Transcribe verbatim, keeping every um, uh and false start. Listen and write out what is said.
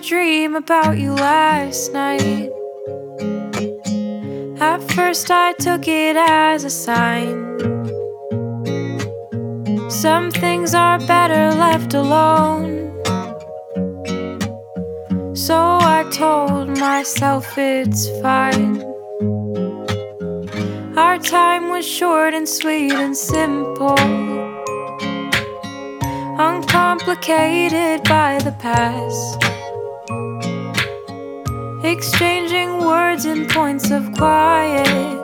dream about you last night. At first I took it as a sign. Some things are better left alone. So I told myself it's fine. Our time was short and sweet and simple, uncomplicated by the past, exchanging words in points of quiet.